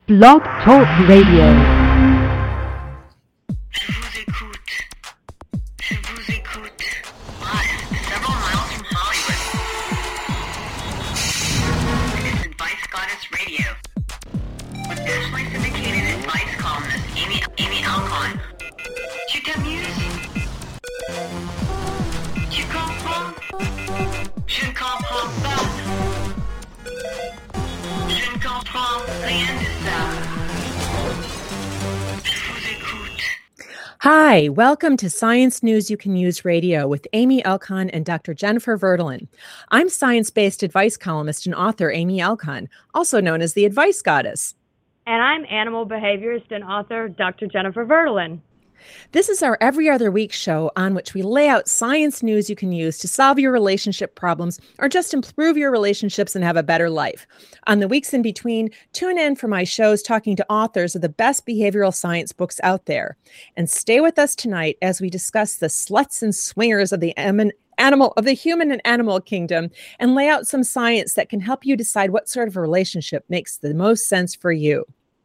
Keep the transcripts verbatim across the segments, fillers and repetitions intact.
Blog Talk Radio. Je vous écoute. Je vous écoute. Live several miles from Hollywood. It's Advice Goddess Radio. With nationally syndicated advice columnist Amy Amy Alcon. Tu t'amuses? Tu comprends? Je ne comprends pas. Je ne comprends rien de ça. Je vous écoute. Hi, welcome to Science News You Can Use Radio with Amy Alcon and Doctor Jennifer Verdolin. I'm science-based advice columnist and author Amy Alcon, also known as the Advice Goddess. And I'm animal behaviorist and author Doctor Jennifer Verdolin. This is our every other week show on which we lay out science news you can use to solve your relationship problems or just improve your relationships and have a better life. On the weeks in between, tune in for my shows talking to authors of the best behavioral science books out there. And stay with us tonight as we discuss the sluts and swingers of the em- animal of the human and animal kingdom and lay out some science that can help you decide what sort of a relationship makes the most sense for you.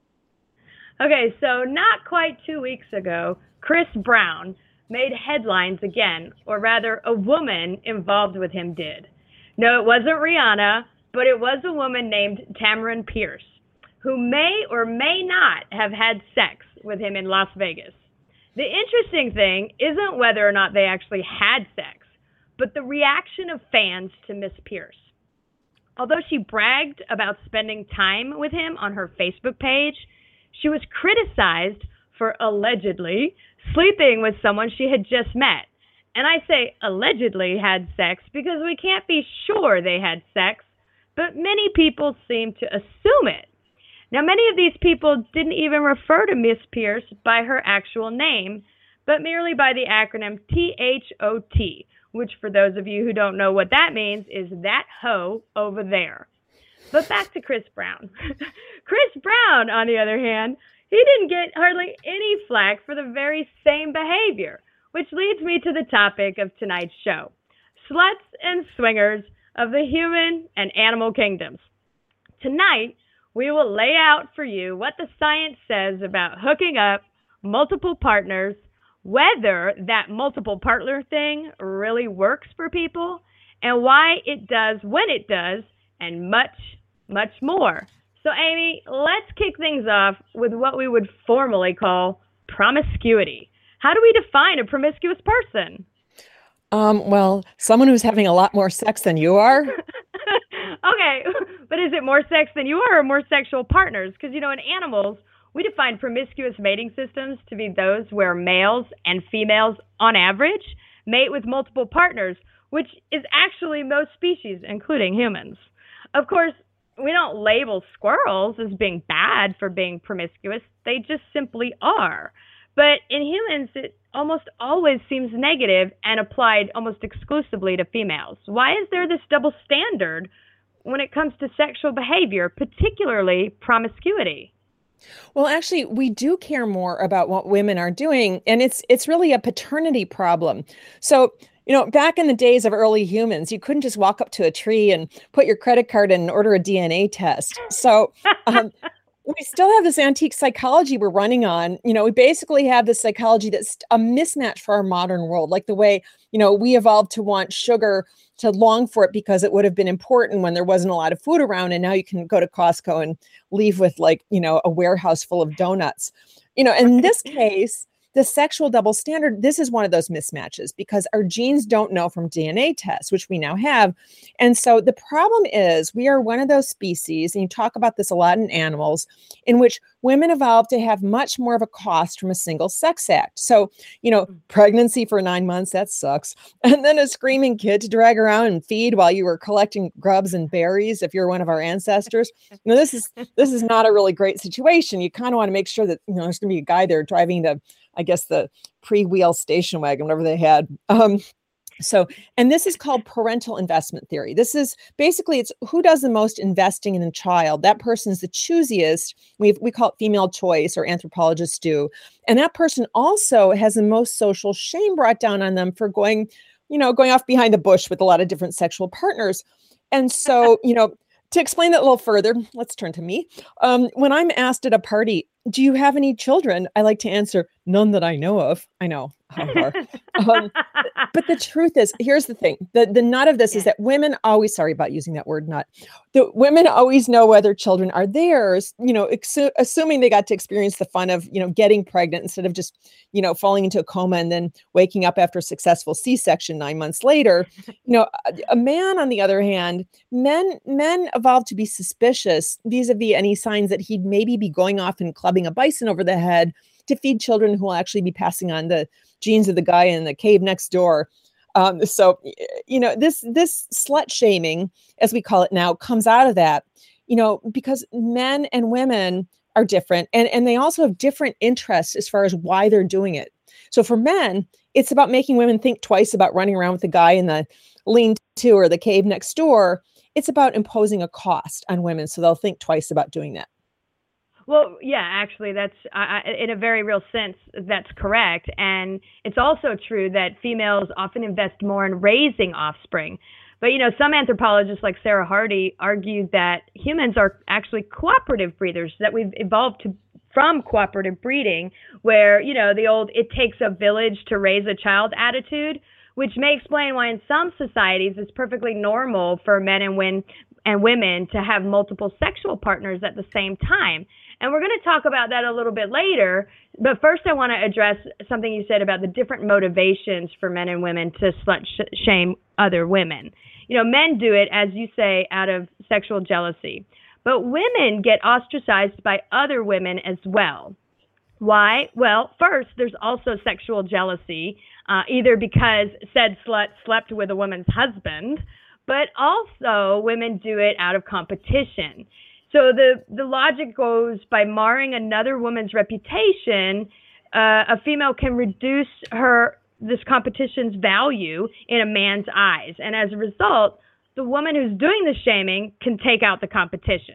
Okay, so not quite two weeks ago, Chris Brown made headlines again, or rather a woman involved with him did. No, it wasn't Rihanna, but it was a woman named Tamron Pierce, who may or may not have had sex with him in Las Vegas. The interesting thing isn't whether or not they actually had sex, but the reaction of fans to Miss Pierce. Although she bragged about spending time with him on her Facebook page, she was criticized for allegedly sleeping with someone she had just met. And I say allegedly had sex because we can't be sure they had sex, but many people seem to assume it. Now, many of these people didn't even refer to Miss Pierce by her actual name, but merely by the acronym T H O T, which for those of you who don't know what that means is that hoe over there. But back to Chris Brown. Chris Brown, on the other hand, he didn't get hardly any flack for the very same behavior, which leads me to the topic of tonight's show, sluts and swingers of the human and animal kingdoms. Tonight, we will lay out for you what the science says about hooking up multiple partners, whether that multiple partner thing really works for people, and why it does when it does, and much, much more. So, Amy, let's kick things off with what we would formally call promiscuity. How do we define a promiscuous person? Um, well, someone who's having a lot more sex than you are. Okay, but is it more sex than you are or more sexual partners? Because, you know, in animals, we define promiscuous mating systems to be those where males and females, on average, mate with multiple partners, which is actually most species, including humans. Of course, we don't label squirrels as being bad for being promiscuous. They just simply are. But in humans, it almost always seems negative and applied almost exclusively to females. Why is there this double standard when it comes to sexual behavior, particularly promiscuity? Well, actually, we do care more about what women are doing, and it's it's really a paternity problem. So, you know, back in the days of early humans, you couldn't just walk up to a tree and put your credit card in and order a D N A test. So um, we still have this antique psychology we're running on. You know, we basically have this psychology that's a mismatch for our modern world, like the way, you know, we evolved to want sugar, to long for it because it would have been important when there wasn't a lot of food around. And now you can go to Costco and leave with like, you know, a warehouse full of donuts. You know, in this case, the sexual double standard, this is one of those mismatches because our genes don't know from D N A tests, which we now have. And so the problem is we are one of those species, and you talk about this a lot in animals, in which women evolved to have much more of a cost from a single sex act. So, you know, pregnancy for nine months, that sucks. And then a screaming kid to drag around and feed while you were collecting grubs and berries if you're one of our ancestors. You know, this is this is not a really great situation. You kind of want to make sure that, you know, there's going to be a guy there driving the I guess the pre-wheel station wagon, whatever they had. Um, so, and this is called parental investment theory. This is basically, it's who does the most investing in a child. That person's the choosiest. We we call it female choice, or anthropologists do. And that person also has the most social shame brought down on them for going, you know, going off behind the bush with a lot of different sexual partners. And so, you know, to explain that a little further, let's turn to me. Um, when I'm asked at a party, do you have any children? I like to answer, none that I know of. I know. um, but the truth is, here's the thing. The, the nut of this yeah. is that women always, sorry about using that word nut, the women always know whether children are theirs, you know, ex- assuming they got to experience the fun of, you know, getting pregnant instead of just, you know, falling into a coma and then waking up after a successful C-section nine months later. You know, a, a man, on the other hand, men, men evolved to be suspicious vis-a-vis any signs that he'd maybe be going off and clubbing a bison over the head to feed children who will actually be passing on the genes of the guy in the cave next door. Um, so, you know, this this slut shaming, as we call it now, comes out of that, you know, because men and women are different, and, and they also have different interests as far as why they're doing it. So for men, it's about making women think twice about running around with the guy in the lean-to or the cave next door. It's about imposing a cost on women, so they'll think twice about doing that. Well, yeah, actually, that's uh, in a very real sense, that's correct. And it's also true that females often invest more in raising offspring. But, you know, some anthropologists like Sarah Hardy argue that humans are actually cooperative breeders, that we've evolved to, from cooperative breeding, where, you know, the old it takes a village to raise a child attitude, which may explain why in some societies it's perfectly normal for men and women and women to have multiple sexual partners at the same time. And we're going to talk about that a little bit later. But first, I want to address something you said about the different motivations for men and women to slut sh- shame other women. You know, men do it, as you say, out of sexual jealousy. But women get ostracized by other women as well. Why? Well, first, there's also sexual jealousy, uh, either because said slut slept with a woman's husband, but also women do it out of competition. So the, the logic goes, by marring another woman's reputation, uh, a female can reduce her this competition's value in a man's eyes. And as a result, the woman who's doing the shaming can take out the competition.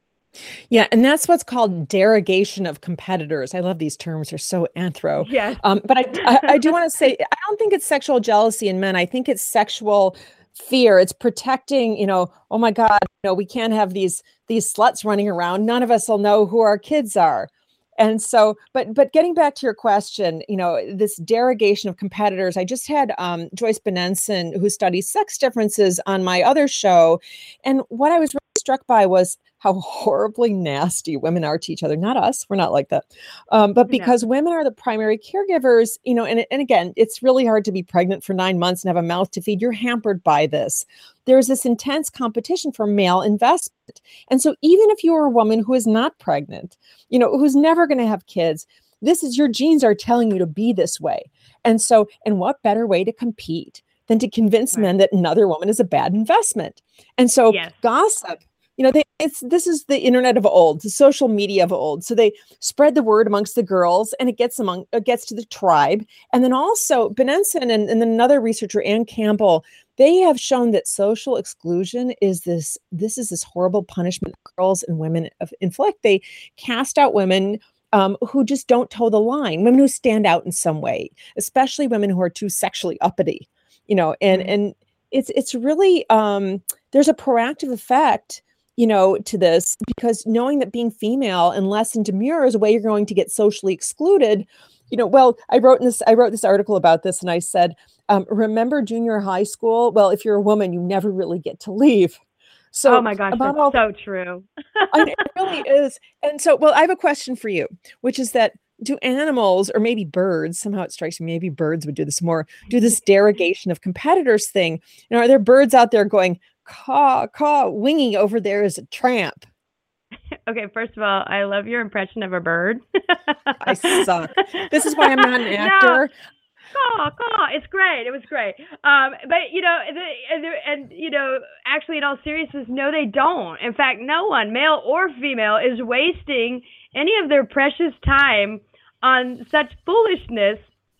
Yeah, and that's what's called derogation of competitors. I love these terms; they're so anthro. Yeah. Um, but I, I, I do want to say, I don't think it's sexual jealousy in men. I think it's sexual fear. It's protecting, you know, oh my God, you know, we can't have these these sluts running around. None of us will know who our kids are. And so, but but getting back to your question, you know, this derogation of competitors, I just had um, Joyce Benenson, who studies sex differences, on my other show. And what I was really struck by was how horribly nasty women are to each other. Not us. We're not like that. Um, but because no. women are the primary caregivers, you know, and, and again, it's really hard to be pregnant for nine months and have a mouth to feed. You're hampered by this. There's this intense competition for male investment. And so even if you're a woman who is not pregnant, you know, who's never going to have kids, this is your genes are telling you to be this way. And so, and what better way to compete than to convince right. men that another woman is a bad investment? And so yes. gossip, you know, they, it's this is the internet of old, the social media of old. So they spread the word amongst the girls, and it gets among it gets to the tribe. And then also Benenson and, and then another researcher, Ann Campbell, they have shown that social exclusion is this this is this horrible punishment girls and women inflict. They cast out women um, who just don't toe the line, women who stand out in some way, especially women who are too sexually uppity, you know, and mm-hmm. and it's it's really um, there's a proactive effect, you know, to this, because knowing that being female and less in demure is a way you're going to get socially excluded. You know, well, I wrote in this, I wrote this article about this, and I said, um, remember junior high school? Well, if you're a woman, you never really get to leave. So, oh my gosh, that's all, so true. I mean, it really is. And so, well, I have a question for you, which is that, do animals, or maybe birds, somehow it strikes me, maybe birds would do this more, do this derogation of competitors thing? You know, are there birds out there going, caw, caw, winging over there as a tramp? Okay, first of all, I love your impression of a bird. I suck. This is why I'm not an actor. No. Caw, caw. It's great. It was great. Um, but, you know, the, and, and, you know, actually, in all seriousness, no, they don't. In fact, no one, male or female, is wasting any of their precious time on such foolishness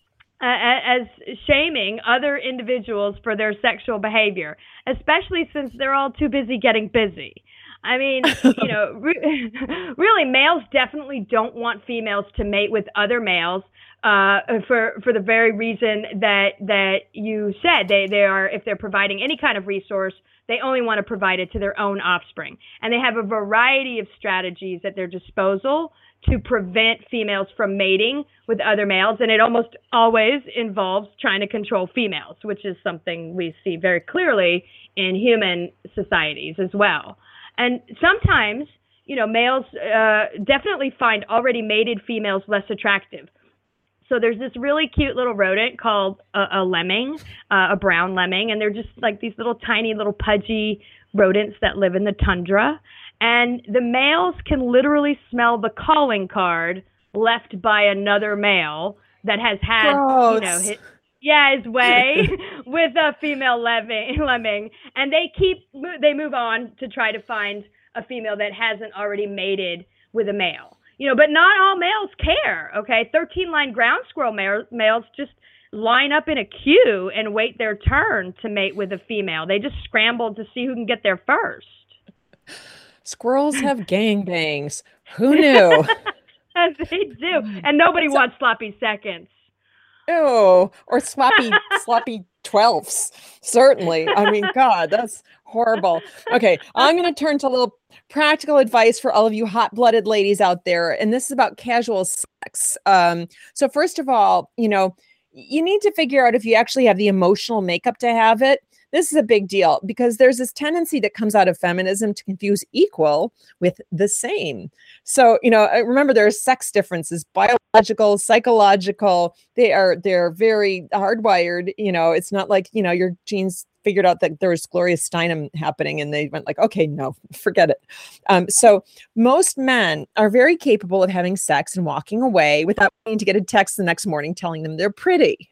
uh, as shaming other individuals for their sexual behavior, especially since they're all too busy getting busy. I mean, you know, re- really, males definitely don't want females to mate with other males uh, for for the very reason that that you said. They they are, if they're providing any kind of resource they only want to provide it to their own offspring. And they have a variety of strategies at their disposal to prevent females from mating with other males. And it almost always involves trying to control females, which is something we see very clearly in human societies as well. And sometimes, you know, males uh, definitely find already mated females less attractive. So there's this really cute little rodent called a, a lemming, uh, a brown lemming, and they're just like these little tiny little pudgy rodents that live in the tundra. And the males can literally smell the calling card left by another male that has had, Gross. you know, his, yeah, his way with a female lemming, lemming, and they keep they move on to try to find a female that hasn't already mated with a male. You know, but not all males care. Okay, thirteen-line ground squirrel male, males just line up in a queue and wait their turn to mate with a female. They just scramble to see who can get there first. Squirrels have gangbangs. Who knew? They do. And nobody wants sloppy seconds. Ew, or sloppy, sloppy twelfths. Certainly. I mean, God, that's horrible. Okay, I'm going to turn to a little practical advice for all of you hot-blooded ladies out there. And this is about casual sex. Um, so first of all, you know, you need to figure out if you actually have the emotional makeup to have it. This is a big deal because there's this tendency that comes out of feminism to confuse equal with the same. So, you know, remember there are sex differences, biological, psychological. They are, they're very hardwired. You know, it's not like, you know, your genes figured out that there was Gloria Steinem happening and they went like, okay, no, forget it. Um, so most men are very capable of having sex and walking away without needing to get a text the next morning telling them they're pretty.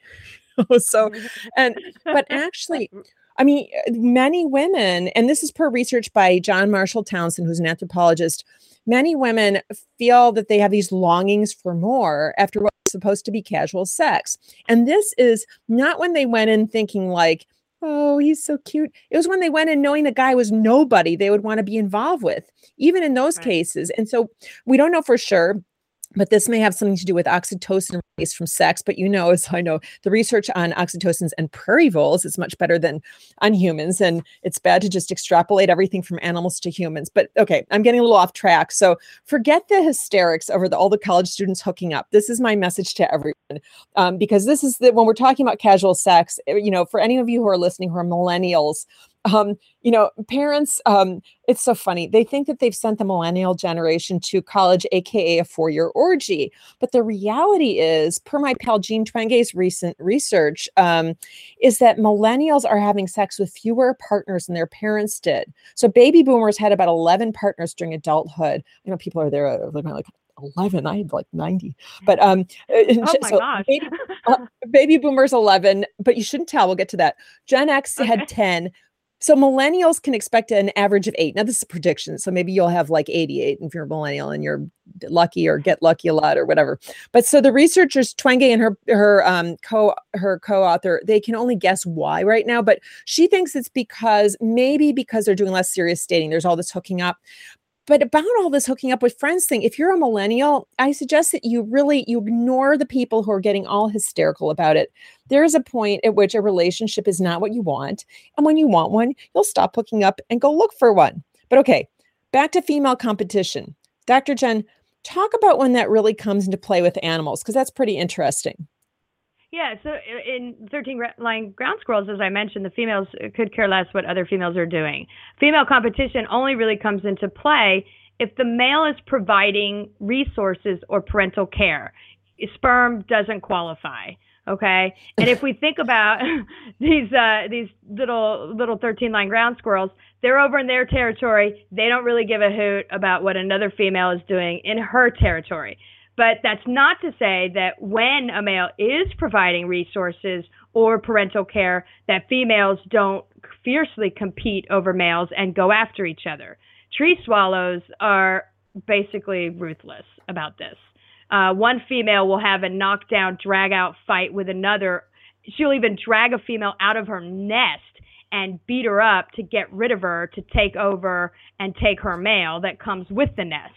So, and, but actually, I mean, many women, and this is per research by John Marshall Townsend, who's an anthropologist, many women feel that they have these longings for more after what's supposed to be casual sex. And this is not when they went in thinking like, oh, he's so cute. It was when they went in knowing the guy was nobody they would want to be involved with, even in those right. cases. And so we don't know for sure, but this may have something to do with oxytocin release from sex. But you know, as I know, the research on oxytocins and prairie voles is much better than on humans. And it's bad to just extrapolate everything from animals to humans. But okay, I'm getting a little off track. So forget the hysterics over the, all the college students hooking up. This is my message to everyone. Um, because this is the, when we're talking about casual sex, you know, for any of you who are listening who are millennials, Um, you know, parents, um, it's so funny. They think that they've sent the millennial generation to college, A K A a four-year orgy. But the reality is, per my pal Jean Twenge's recent research, um, is that millennials are having sex with fewer partners than their parents did. So baby boomers had about eleven partners during adulthood. You know, people are there uh, like eleven. I had like ninety. But um, oh my so gosh. baby, uh, baby boomers eleven, but you shouldn't tell. We'll get to that. Gen X okay. had ten. So millennials can expect an average of eight. Now, this is a prediction. So maybe you'll have like eighty-eight if you're a millennial and you're lucky or get lucky a lot or whatever. But so the researchers, Twenge and her her um, co her co-author, they can only guess why right now. But she thinks it's because maybe because they're doing less serious dating. There's all this hooking up. But about all this hooking up with friends thing, if you're a millennial, I suggest that you really, you ignore the people who are getting all hysterical about it. There is a point at which a relationship is not what you want. And when you want one, you'll stop hooking up and go look for one. But okay, back to female competition. Doctor Jen, talk about when that really comes into play with animals, because that's pretty interesting. Yeah, so in thirteen-line ground squirrels, as I mentioned, the females could care less what other females are doing. Female competition only really comes into play if the male is providing resources or parental care. Sperm doesn't qualify, okay? And if we think about these uh, these little little thirteen-line ground squirrels, they're over in their territory. They don't really give a hoot about what another female is doing in her territory. But that's not to say that when a male is providing resources or parental care, that females don't fiercely compete over males and go after each other. Tree swallows are basically ruthless about this. Uh, one female will have a knockdown, drag-out fight with another. She'll even drag a female out of her nest and beat her up to get rid of her, to take over and take her male that comes with the nest.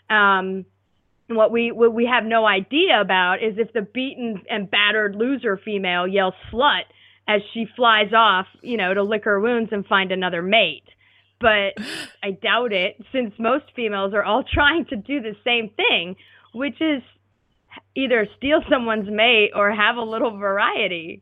Um, What we what we have no idea about is if the beaten and battered loser female yells slut as she flies off, you know, to lick her wounds and find another mate. But I doubt it, since most females are all trying to do the same thing, which is either steal someone's mate or have a little variety.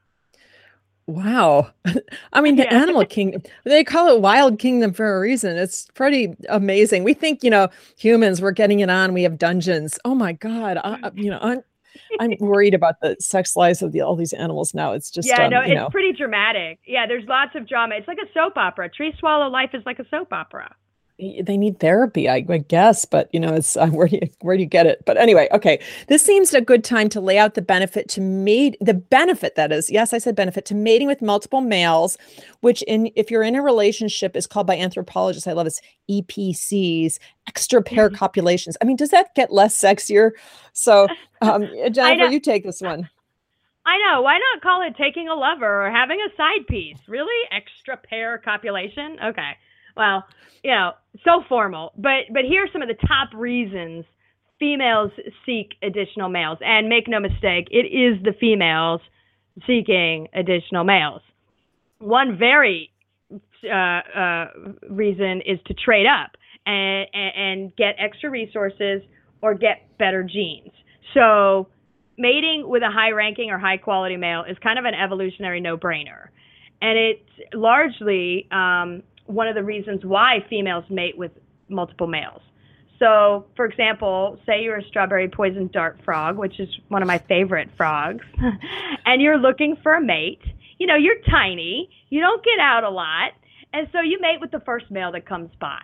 Wow. I mean, the Yeah. animal kingdom, they call it wild kingdom for a reason. It's pretty amazing. We think, you know, humans, we're getting it on. We have dungeons. Oh my God. I, I- you know, I'm, I'm worried about the sex lives of the, all these animals now. It's just, Yeah, um, no, you it's know, pretty dramatic. Yeah, there's lots of drama. It's like a soap opera. Tree Swallow life is like a soap opera. they need therapy, I, I guess, but you know, it's uh, where do you where do you get it? But anyway, okay, this seems a good time to lay out the benefit to mate the benefit that is, yes, I said benefit to mating with multiple males, which in if you're in a relationship is called by anthropologists, I love this E P Cs, extra pair copulations. I mean, does that get less sexier? So, um, Jennifer, know. you take this one. I know. Why not call it taking a lover or having a side piece? Really? Extra pair copulation? Okay. Well, you know, so formal. But but here's some of the top reasons females seek additional males. And make no mistake, it is the females seeking additional males. One very uh, uh, reason is to trade up and, and, and get extra resources or get better genes. So mating with a high-ranking or high-quality male is kind of an evolutionary no-brainer. And it's largely um, one of the reasons why females mate with multiple males. So, for example, say you're a strawberry poison dart frog, which is one of my favorite frogs, and you're looking for a mate. You know, you're tiny, you don't get out a lot, and so you mate with the first male that comes by,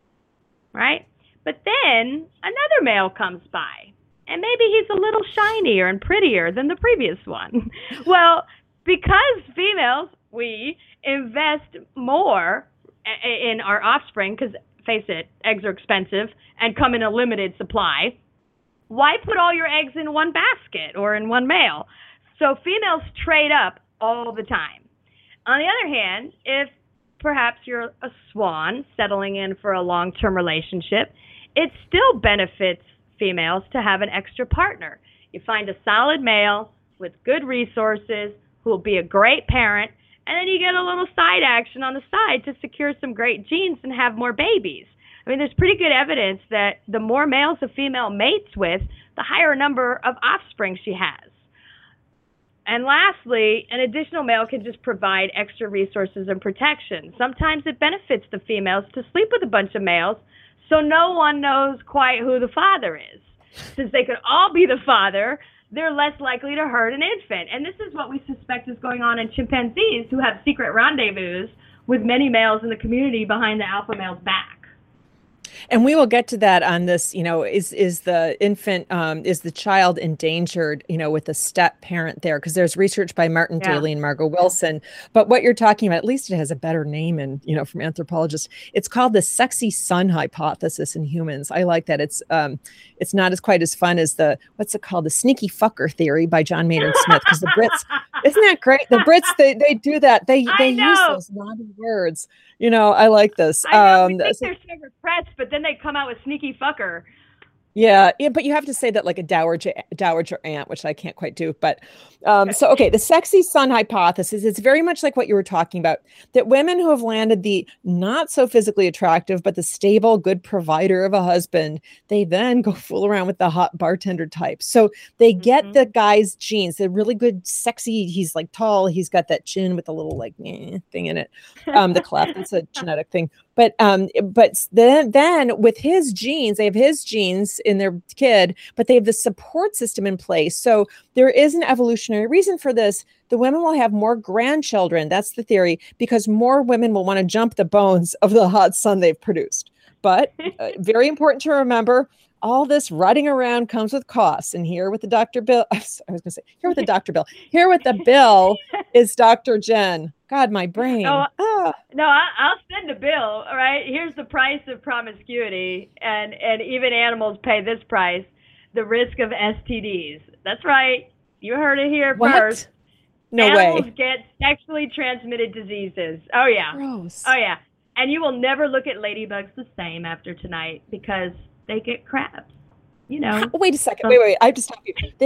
right? But then another male comes by, and maybe he's a little shinier and prettier than the previous one. Well, because females, we invest more in our offspring, because face it, eggs are expensive and come in a limited supply. Why put all your eggs in one basket or in one male? So females trade up all the time. On the other hand, if perhaps you're a swan settling in for a long-term relationship, it still benefits females to have an extra partner. You find a solid male with good resources who will be a great parent, and then you get a little side action on the side to secure some great genes and have more babies. I mean, there's pretty good evidence that the more males a female mates with, the higher number of offspring she has. And lastly, an additional male can just provide extra resources and protection. Sometimes it benefits the females to sleep with a bunch of males so no one knows quite who the father is. Since they could all be the father, they're less likely to hurt an infant. And this is what we suspect is going on in chimpanzees who have secret rendezvous with many males in the community behind the alpha male's back. And we will get to that on this, you know, is is the infant, um, is the child endangered, you know, with a step parent there? Because there's research by Martin Yeah. Daly and Margot Wilson. But what you're talking about, at least it has a better name and, you know, from anthropologists, it's called the sexy son hypothesis in humans. I like that. It's um, it's not as quite as fun as the, what's it called? The sneaky fucker theory by John Maynard Smith. Because the Brits, isn't that great? The Brits, they they do that. They, I they use know. those naughty words. You know, I like this. I know, we Um, think they're so repressed, but then they come out with sneaky fucker. Yeah, yeah, but you have to say that like a dowager dowager aunt, which I can't quite do. But um, so okay, the sexy son hypothesis is very much like what you were talking about, that women who have landed the not so physically attractive but the stable, good provider of a husband, they then go fool around with the hot bartender type. So they get Mhm. the guy's genes, the really good, sexy. He's like tall, he's got that chin with a little like eh, thing in it, um, the cleft. That's a genetic thing. But um, but then then with his genes, they have his genes in their kid, but they have the support system in place. So there is an evolutionary reason for this. The women will have more grandchildren. That's the theory, because more women will want to jump the bones of the hot son they've produced. But uh, very important to remember, all this running around comes with costs. And here with the Doctor Bill, I was going to say, here with the Doctor Bill, here with the bill is Doctor Jen. God, my brain. Oh, Ah. No, I, I'll send a bill. All right, here's the price of promiscuity, and and even animals pay this price: the risk of S T Ds. That's right. You heard it here What? first. No Animals way. get sexually transmitted diseases. Oh yeah. Gross. Oh yeah. And you will never look at ladybugs the same after tonight because they get crabs. You know. Wait a second. Wait, wait. I have to stop you. They get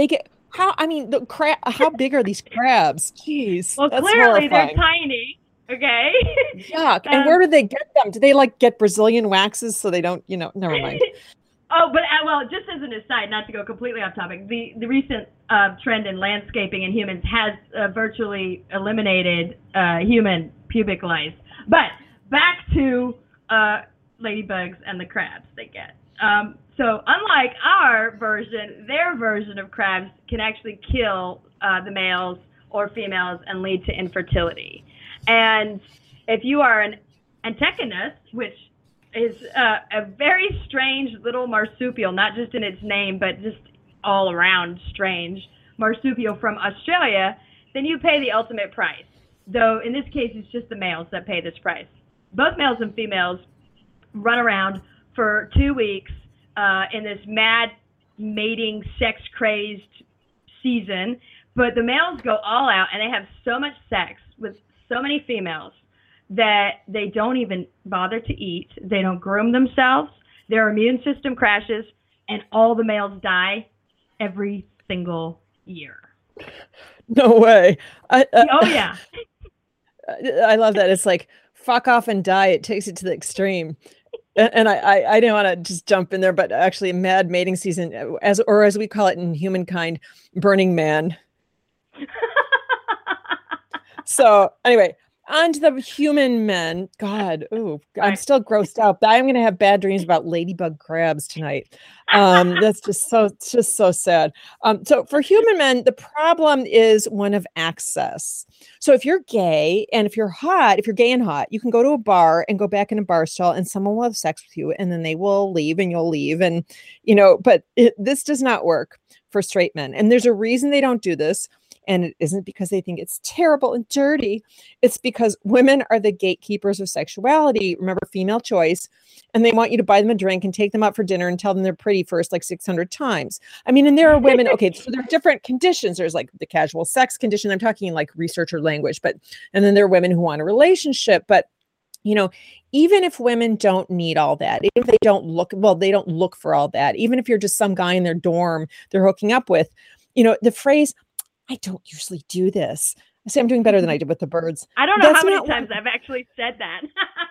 How, I mean, the crab, how big are these crabs? Jeez. Well, that's clearly they're horrifying. tiny. Okay. Yuck. And Um, where do they get them? Do they like get Brazilian waxes so they don't, you know, never mind. Oh, but uh, well, just as an aside, not to go completely off topic, the, the recent uh, trend in landscaping in humans has uh, virtually eliminated uh, human pubic lice. But back to uh, ladybugs and the crabs they get. Um, so unlike our version, their version of crabs can actually kill uh, the males or females and lead to infertility. And if you are an antechinus, which is uh, a very strange little marsupial, not just in its name, but just all around strange marsupial from Australia, then you pay the ultimate price. Though in this case, it's just the males that pay this price. Both males and females run around for two weeks uh, in this mad mating, sex-crazed season, but the males go all out and they have so much sex with so many females that they don't even bother to eat. They don't groom themselves. Their immune system crashes, and all the males die every single year. No way. I, uh, Oh, yeah. I love that. It's like, fuck off and die. It takes it to the extreme. And, and I, I, I didn't want to just jump in there, but actually mad mating season, as or as we call it in humankind, Burning Man. So anyway, on to the human men. God, ooh, I'm Right. still grossed out. I'm going to have bad dreams about ladybug crabs tonight. Um, that's just so, it's just so sad. Um, so for human men, the problem is one of access. So if you're gay and if you're hot, if you're gay and hot, you can go to a bar and go back in a bar stall and someone will have sex with you and then they will leave and you'll leave. And, you know, but it, this does not work for straight men. And there's a reason they don't do this. And it isn't because they think it's terrible and dirty. It's because women are the gatekeepers of sexuality. Remember, female choice. And they want you to buy them a drink and take them out for dinner and tell them they're pretty first like six hundred times. I mean, and there are women, okay, so there are different conditions. There's like the casual sex condition. I'm talking like researcher language, but, and then there are women who want a relationship. But, you know, even if women don't need all that, even if they don't look, well, they don't look for all that. Even if you're just some guy in their dorm they're hooking up with, you know, the phrase, I don't usually do this. I say I'm doing better than I did with the birds. I don't know That's how many not times what- I've actually said that.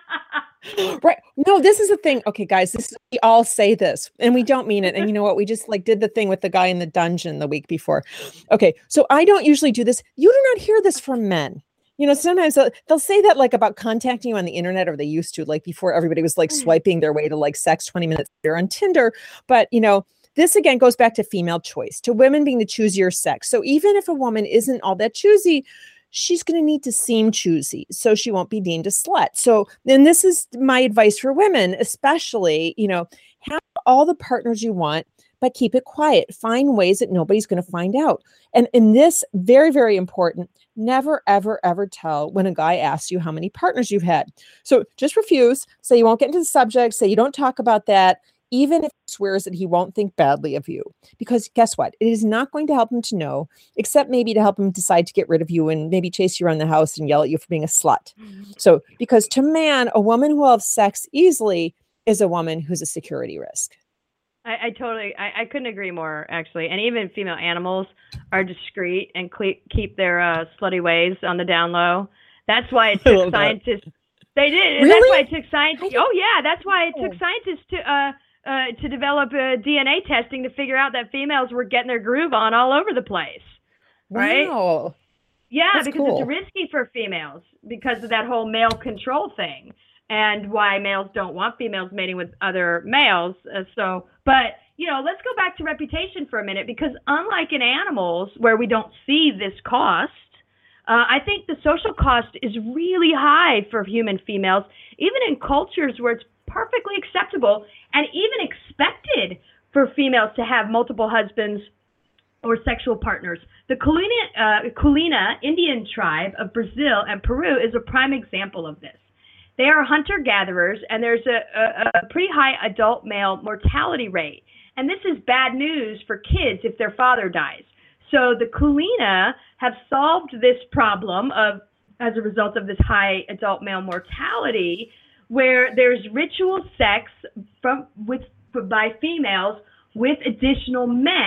Right. No, this is the thing. Okay, guys, this we all say this and we don't mean it. And you know what? We just like did the thing with the guy in the dungeon the week before. Okay. So I don't usually do this. You do not hear this from men. You know, sometimes they'll, they'll say that like about contacting you on the internet, or they used to, like before everybody was like swiping their way to like sex twenty minutes later on Tinder. But, you know, this again goes back to female choice, to women being the choosier sex. So even if a woman isn't all that choosy, she's going to need to seem choosy so she won't be deemed a slut. So then this is my advice for women, especially, you know, have all the partners you want, but keep it quiet. Find ways that nobody's going to find out. And in this, very, very important, never, ever, ever tell when a guy asks you how many partners you've had. So just refuse, say you won't get into the subject, say you don't talk about that, even if he swears that he won't think badly of you. Because guess what? It is not going to help him to know, except maybe to help him decide to get rid of you and maybe chase you around the house and yell at you for being a slut. So, because to man, a woman who will have sex easily is a woman who's a security risk. I, I totally, I, I couldn't agree more, actually. And even female animals are discreet and cle- keep their uh, slutty ways on the down low. That's why it I took love that. scientists. They did. And Really? That's why it took scientists. I Oh yeah, that's why it took Oh. scientists to uh, uh, to develop uh, D N A testing to figure out that females were getting their groove on all over the place. Right? Wow. Yeah, That's because cool. it's risky for females because of that whole male control thing, and why males don't want females mating with other males. Uh, so, but you know, let's go back to reputation for a minute, because unlike in animals where we don't see this cost, uh, I think the social cost is really high for human females, even in cultures where it's perfectly acceptable and even expected for females to have multiple husbands or sexual partners. The Kulina, uh, Kulina Indian tribe of Brazil and Peru is a prime example of this. They are hunter-gatherers, and there's a, a, a pretty high adult male mortality rate. And this is bad news for kids if their father dies. So the Kulina have solved this problem of, as a result of this high adult male mortality, where there's ritual sex from with by females with additional men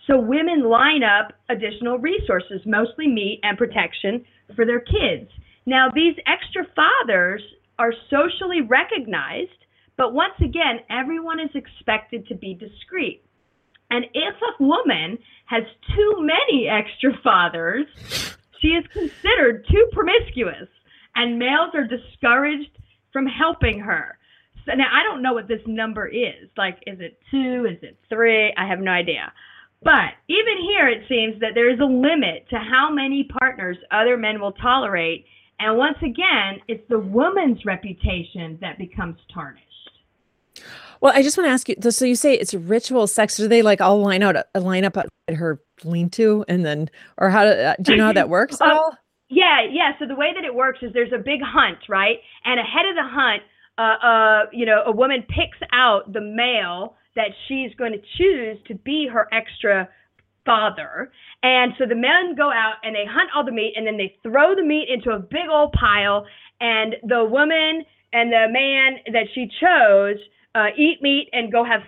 So women line up additional resources, mostly meat and protection for their kids. Now, these extra fathers are socially recognized, but once again, everyone is expected to be discreet. And if a woman has too many extra fathers, she is considered too promiscuous, and males are discouraged from helping her. So now, I don't know what this number is. Like, is it two? Is it three? I have no idea. But even here, it seems that there is a limit to how many partners other men will tolerate. And once again, it's the woman's reputation that becomes tarnished. Well, I just want to ask you, so you say it's ritual sex. Do they like all line out, uh, line up at her lean-to and then, or how, do, uh, do you know how that works at um, all? Yeah, yeah. So the way that it works is there's a big hunt, right? And ahead of the hunt, uh, uh, you know, a woman picks out the male that she's going to choose to be her extra father. And so the men go out and they hunt all the meat, and then they throw the meat into a big old pile, and the woman and the man that she chose uh, eat meat and go have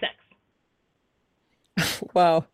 sex. Wow.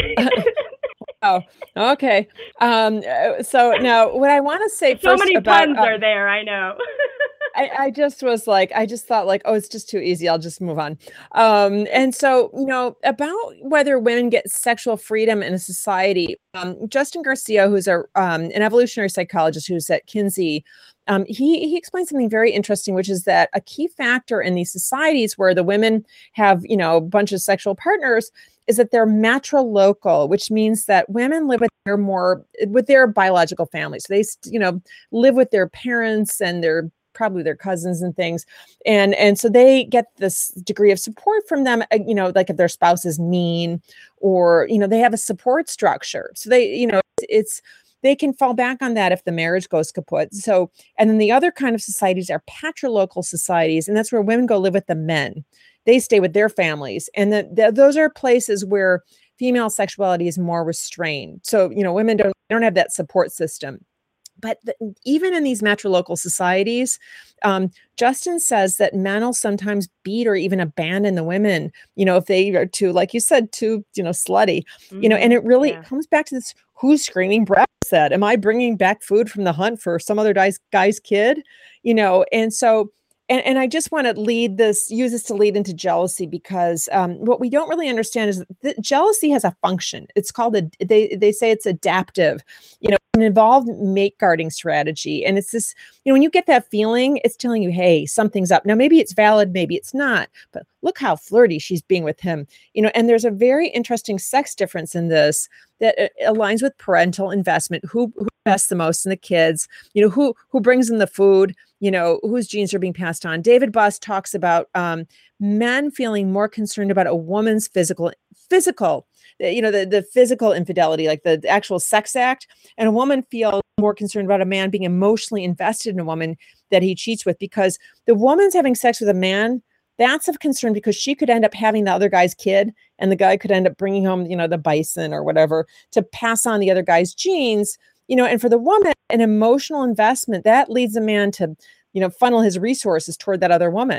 Oh, okay. Um, so now what I want to say so first many about, puns uh, are there, I know. I, I just was like, I just thought like, oh, it's just too easy. I'll just move on. Um, and so, you know, about whether women get sexual freedom in a society, um, Justin Garcia, who's a um, an evolutionary psychologist who's at Kinsey, um, he he explains something very interesting, which is that a key factor in these societies where the women have, you know, a bunch of sexual partners is that they're matrilocal, which means that women live with their more with their biological families. So they, you know, live with their parents and their probably their cousins and things. And, and so they get this degree of support from them, you know, like if their spouse is mean or, you know, they have a support structure. So they, you know, it's, they can fall back on that if the marriage goes kaput. So, and then the other kind of societies are patrilocal societies. And that's where women go live with the men. They stay with their families. And the, the, those are places where female sexuality is more restrained. So, you know, women don't, don't have that support system. But the, even in these matrilocal societies, um, Justin says that men will sometimes beat or even abandon the women, you know, if they are too, like you said, too, you know, slutty, mm-hmm. you know, and it really yeah. comes back to this, who's screaming breakfast at? Am I bringing back food from the hunt for some other guy's, guy's kid? You know, and so, and, and I just want to lead this, use this to lead into jealousy, because um, what we don't really understand is that jealousy has a function. It's called a, they, they say it's adaptive, you know, an involved mate guarding strategy. And it's this, you know, when you get that feeling, it's telling you, hey, something's up. Now, maybe it's valid, maybe it's not, but look how flirty she's being with him, you know, and there's a very interesting sex difference in this that uh, aligns with parental investment. Who, who invests the most in the kids, you know, who, who brings in the food, you know, whose genes are being passed on. David Buss talks about um, men feeling more concerned about a woman's physical, physical, you know, the, the physical infidelity, like the, the actual sex act, and a woman feels more concerned about a man being emotionally invested in a woman that he cheats with, because the woman's having sex with a man, that's of concern because she could end up having the other guy's kid, and the guy could end up bringing home, you know, the bison or whatever to pass on the other guy's genes, you know, and for the woman, an emotional investment that leads a man to, you know, funnel his resources toward that other woman.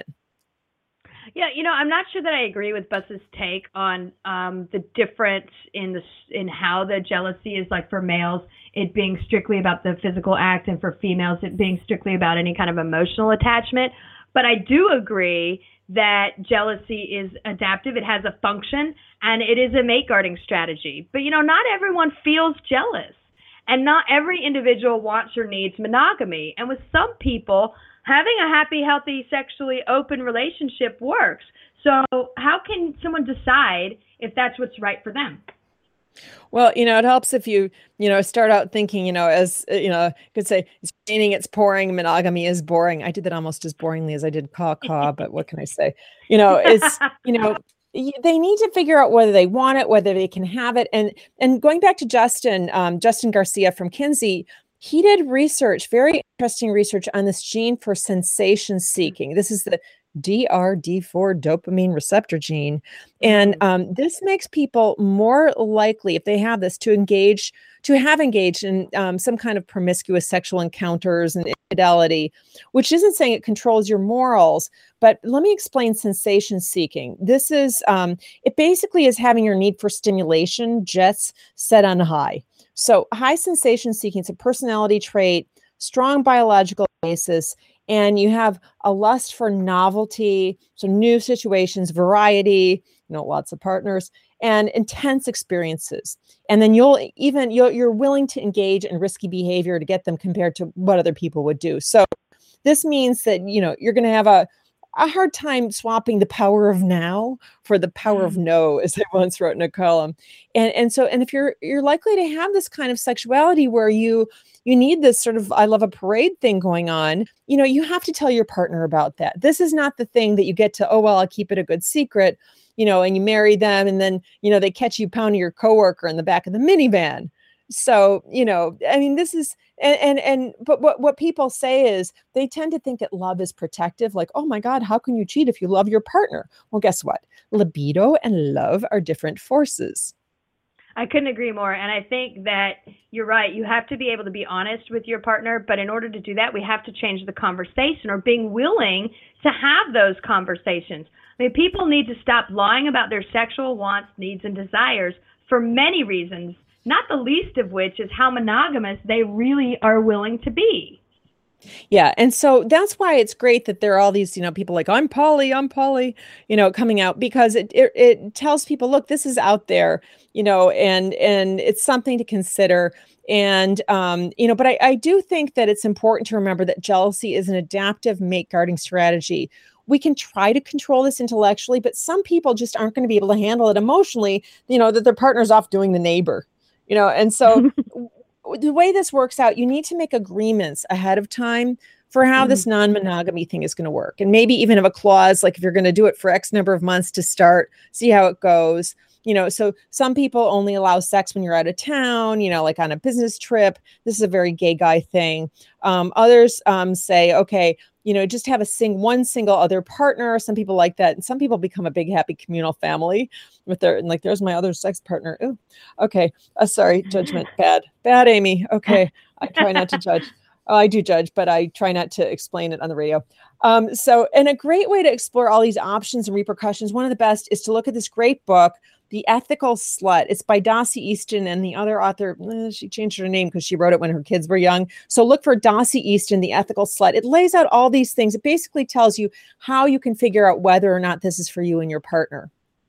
Yeah, you know, I'm not sure that I agree with Buss's take on um, the difference in the in how the jealousy is, like for males, it being strictly about the physical act, and for females, it being strictly about any kind of emotional attachment. But I do agree that jealousy is adaptive. It has a function, and it is a mate guarding strategy. But, you know, not everyone feels jealous, and not every individual wants or needs monogamy. And with some people, having a happy, healthy, sexually open relationship works. So how can someone decide if that's what's right for them? Well, you know, it helps if you, you know, start out thinking, you know, as, you know, you could say it's raining, it's pouring, monogamy is boring. I did that almost as boringly as I did caw caw, but what can I say? You know, it's, you know, they need to figure out whether they want it, whether they can have it. And, and going back to Justin, um, Justin Garcia from Kinsey, he did research, very interesting research on this gene for sensation seeking. This is the D R D four dopamine receptor gene. And um, this makes people more likely, if they have this, to engage, to have engaged in um, some kind of promiscuous sexual encounters and infidelity, which isn't saying it controls your morals. But let me explain sensation seeking. This is, um, it basically is having your need for stimulation jets set on high. So high sensation seeking is a personality trait, strong biological basis, and you have a lust for novelty, so new situations, variety, you know, lots of partners, and intense experiences. And then you'll even, you'll, you're willing to engage in risky behavior to get them compared to what other people would do. So this means that, you know, you're going to have a, a hard time swapping the power of now for the power of no, as I once wrote in a column. And, and so, and if you're, you're likely to have this kind of sexuality where you, you need this sort of, I love a parade thing going on, you know, you have to tell your partner about that. This is not the thing that you get to, oh, well, I'll keep it a good secret, you know, and you marry them and then, you know, they catch you pounding your coworker in the back of the minivan. So, you know, I mean, this is, and, and, and, but what, what people say is they tend to think that love is protective. Like, oh my God, how can you cheat if you love your partner? Well, guess what? Libido and love are different forces. I couldn't agree more. And I think that you're right. You have to be able to be honest with your partner. But in order to do that, we have to change the conversation or being willing to have those conversations. I mean, people need to stop lying about their sexual wants, needs, and desires for many reasons, not the least of which is how monogamous they really are willing to be. Yeah. And so that's why it's great that there are all these, you know, people like, I'm poly, I'm poly, you know, coming out, because it, it, it tells people, look, this is out there, you know, and, and it's something to consider. And, um, you know, but I, I do think that it's important to remember that jealousy is an adaptive mate guarding strategy. We can try to control this intellectually, but some people just aren't going to be able to handle it emotionally, you know, that their partner's off doing the neighbor, you know, and so the way this works out, you need to make agreements ahead of time for how mm. this non-monogamy thing is going to work. And maybe even have a clause, like if you're going to do it for X number of months to start, see how it goes. You know, so some people only allow sex when you're out of town, you know, like on a business trip. This is a very gay guy thing. Um, others um, say, okay, you know, just have a sing one single other partner. Some people like that. And some people become a big, happy communal family with their, and like, there's my other sex partner. Ooh, okay. Uh, sorry. Judgment. Bad, bad, Amy. Okay. I try not to judge. Oh, I do judge, but I try not to explain it on the radio. Um, so, and a great way to explore all these options and repercussions, one of the best is to look at this great book, The Ethical Slut. It's by Dossie Easton, and the other author, eh, she changed her name because she wrote it when her kids were young. So look for Dossie Easton, The Ethical Slut. It lays out all these things. It basically tells you how you can figure out whether or not this is for you and your partner.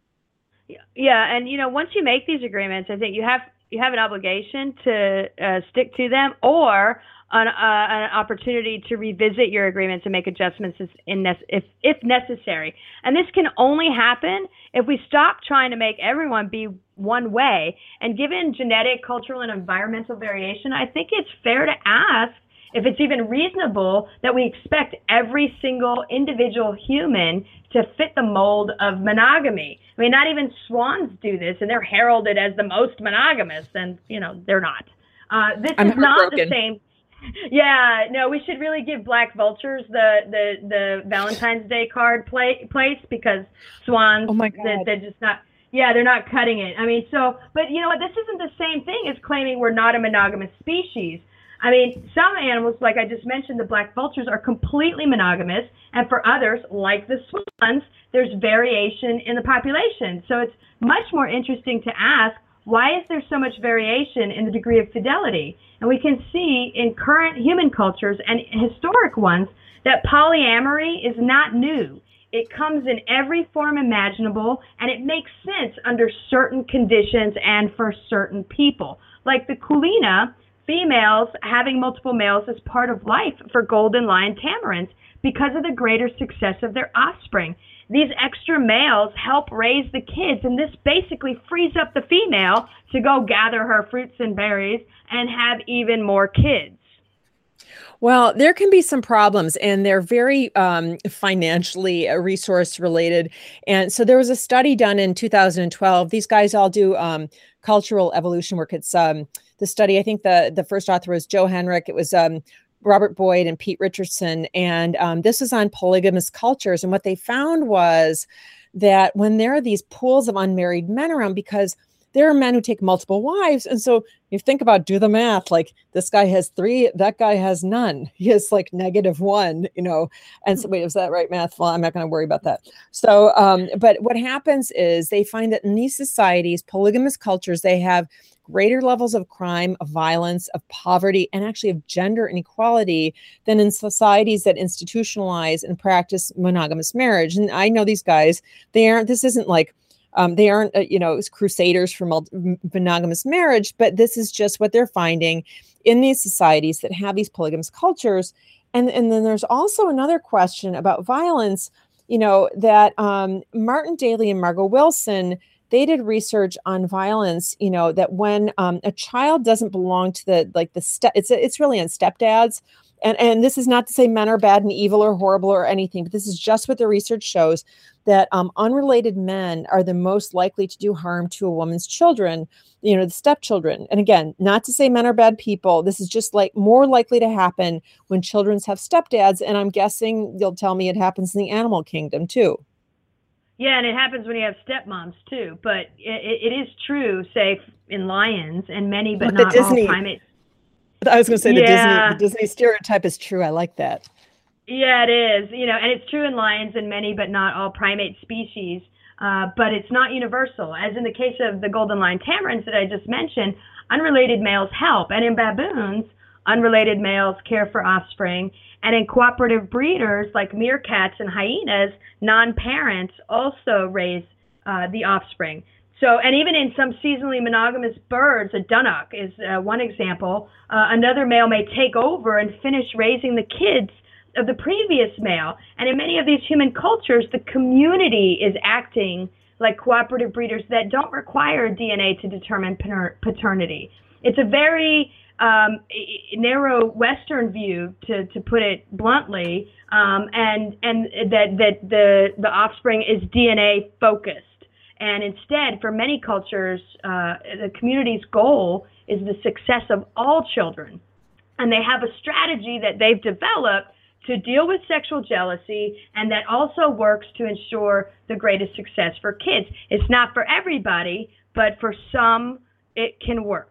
Yeah, and you know, once you make these agreements, I think you have you have an obligation to uh, stick to them, or an, uh, an opportunity to revisit your agreements and make adjustments in ne- if if necessary. And this can only happen if we stop trying to make everyone be one way. And given genetic, cultural, and environmental variation, I think it's fair to ask if it's even reasonable that we expect every single individual human to fit the mold of monogamy. I mean, not even swans do this, and they're heralded as the most monogamous, and, you know, they're not. Uh, this I'm is not the same. Yeah, no, we should really give black vultures the the, the Valentine's Day card play, place, because swans, oh my God. They, they're just not, yeah, they're not cutting it. I mean, so, but you know what, this isn't the same thing as claiming we're not a monogamous species. I mean, some animals, like I just mentioned, the black vultures, are completely monogamous, and for others, like the swans, there's variation in the population. So it's much more interesting to ask, why is there so much variation in the degree of fidelity? And we can see in current human cultures and historic ones that polyamory is not new. It comes in every form imaginable, and it makes sense under certain conditions and for certain people. Like the Kulina, females having multiple males as part of life for golden lion tamarins because of the greater success of their offspring. These extra males help raise the kids, and this basically frees up the female to go gather her fruits and berries and have even more kids. Well, there can be some problems, and they're very um, financially resource related. And so there was a study done in two thousand twelve. These guys all do um, cultural evolution work. It's um, the study, I think the, the first author was Joe Henrich. It was um, Robert Boyd and Pete Richardson. And um, this was on polygamous cultures. And what they found was that when there are these pools of unmarried men around, because there are men who take multiple wives. And so you think about, do the math, like this guy has three, that guy has none. He has like negative one, you know, and so wait, is that right math? Well, I'm not going to worry about that. So, um, but what happens is they find that in these societies, polygamous cultures, they have greater levels of crime, of violence, of poverty, and actually of gender inequality than in societies that institutionalize and practice monogamous marriage. And I know these guys, they aren't, this isn't like, Um, they aren't, uh, you know, crusaders for multi- monogamous marriage, but this is just what they're finding in these societies that have these polygamous cultures. And, and then there's also another question about violence, you know, that um, Martin Daly and Margot Wilson, they did research on violence, you know, that when um, a child doesn't belong to the, like the step, it's, it's really on stepdads. And, and this is not to say men are bad and evil or horrible or anything, but this is just what the research shows, that um, unrelated men are the most likely to do harm to a woman's children, you know, the stepchildren. And again, not to say men are bad people. This is just like more likely to happen when children have stepdads. And I'm guessing you'll tell me it happens in the animal kingdom too. Yeah, and it happens when you have stepmoms too. But it, it is true, say, in lions and many, but Like the not Disney- all primates. I was going to say the Yeah. Disney, the Disney stereotype is true. I like that. Yeah, it is. You know, and it's true in lions and many, but not all primate species. Uh, but it's not universal. As in the case of the golden lion tamarins that I just mentioned, unrelated males help. And in baboons, unrelated males care for offspring. And in cooperative breeders like meerkats and hyenas, non-parents also raise uh, the offspring. So, and even in some seasonally monogamous birds, a dunnock is uh, one example. Uh, another male may take over and finish raising the kids of the previous male. And in many of these human cultures, the community is acting like cooperative breeders that don't require D N A to determine paternity. It's a very um, narrow Western view, to, to put it bluntly, um, and and that that the the offspring is D N A focused. And instead, for many cultures, uh, the community's goal is the success of all children. And they have a strategy that they've developed to deal with sexual jealousy, and that also works to ensure the greatest success for kids. It's not for everybody, but for some, it can work.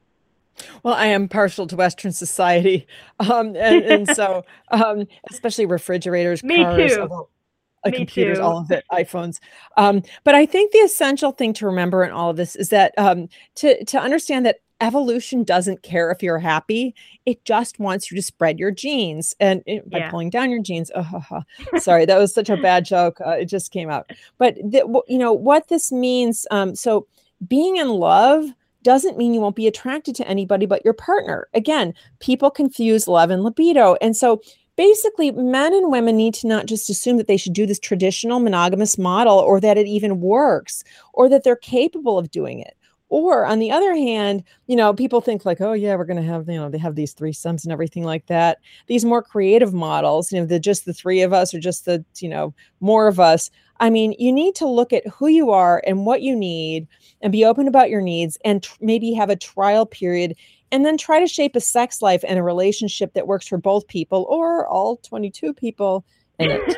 Well, I am partial to Western society. Um, and, and so, um, especially refrigerators, Me cars, too. although- Uh, Me computers, too. all of it, iPhones. Um, but I think the essential thing to remember in all of this is that um, to, to understand that evolution doesn't care if you're happy. It just wants you to spread your genes. And it, by Yeah. pulling down your genes, oh, ha, ha. Sorry, that was such a bad joke. Uh, it just came out. But, the, w- you know, what this means, um, so being in love doesn't mean you won't be attracted to anybody but your partner. Again, people confuse love and libido. And so basically, men and women need to not just assume that they should do this traditional monogamous model, or that it even works, or that they're capable of doing it. Or on the other hand, you know, people think like, oh yeah, we're going to have, you know, they have these threesomes and everything like that. These more creative models, you know, the just the three of us, or just the, you know, more of us. I mean, you need to look at who you are and what you need, and be open about your needs, and tr- maybe have a trial period, and then try to shape a sex life and a relationship that works for both people, or all twenty-two people in it.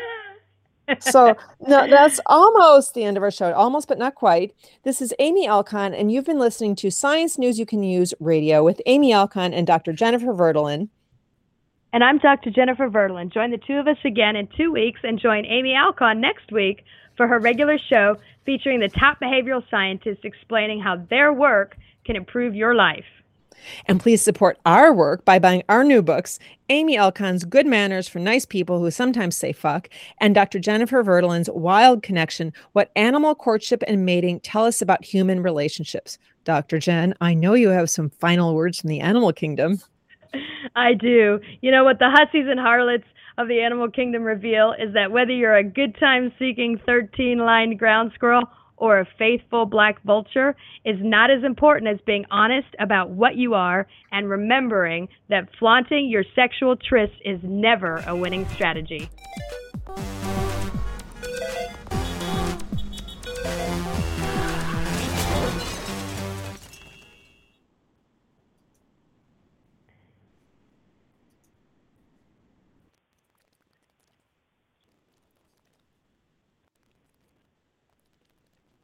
So no, that's almost the end of our show. Almost, but not quite. This is Amy Alcon, and you've been listening to Science News You Can Use Radio with Amy Alcon and Doctor Jennifer Verdolin. And I'm Doctor Jennifer Verdolin. Join the two of us again in two weeks, and join Amy Alcon next week for her regular show featuring the top behavioral scientists explaining how their work can improve your life. And please support our work by buying our new books, Amy Alcon's Good Manners for Nice People Who Sometimes Say Fuck, and Doctor Jennifer Verdolin's Wild Connection, What Animal Courtship and Mating Tell Us About Human Relationships. Doctor Jen, I know you have some final words from the animal kingdom. I do. You know what the hussies and harlots of the animal kingdom reveal is that whether you're a good time seeking thirteen-lined ground squirrel or a faithful black vulture is not as important as being honest about what you are, and remembering that flaunting your sexual trysts is never a winning strategy.